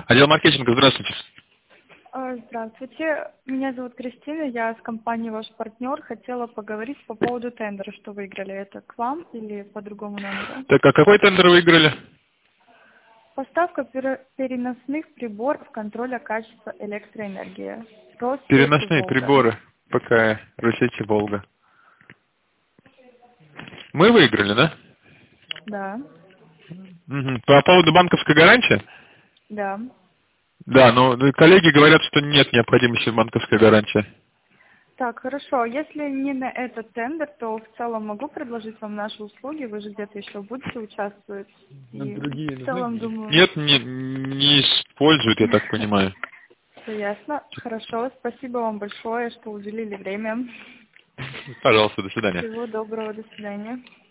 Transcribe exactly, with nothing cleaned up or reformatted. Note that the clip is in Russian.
Отдел маркетинга, здравствуйте. А, Здравствуйте, меня зовут Кристина, я с компанией «Ваш партнер». Хотела поговорить по поводу тендера, что выиграли. Это к вам или по другому номеру? Так, а какой тендер выиграли? Поставка пере- переносных приборов контроля качества электроэнергии. Россети Переносные Волга. приборы. ПК, Россети Волга. Мы выиграли, да? Да, Мгм. По поводу банковской гарантии? да. Да, но коллеги говорят, что нет необходимости в банковской гарантии. Так, хорошо. Если не на этот тендер, то в целом могу предложить вам наши услуги. Вы же где-то еще будете участвовать. На И другие в нужны? целом думаю... Нет, не, не используют, я так понимаю. Все ясно. Хорошо. Спасибо вам большое, что уделили время. Пожалуйста, до свидания. Всего доброго. До свидания.